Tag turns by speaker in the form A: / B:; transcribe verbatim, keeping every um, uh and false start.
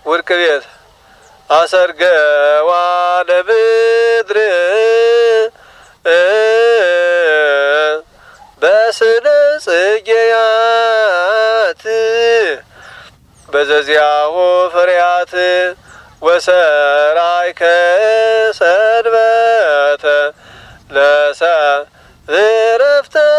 A: ወርቅ ቤት አሰርገዋ ለምድር በስነ ጽጌያት በዘዚያሁ ፍሬያት ወሰራይከ ሰንበተ ለሰ ዕረፍተ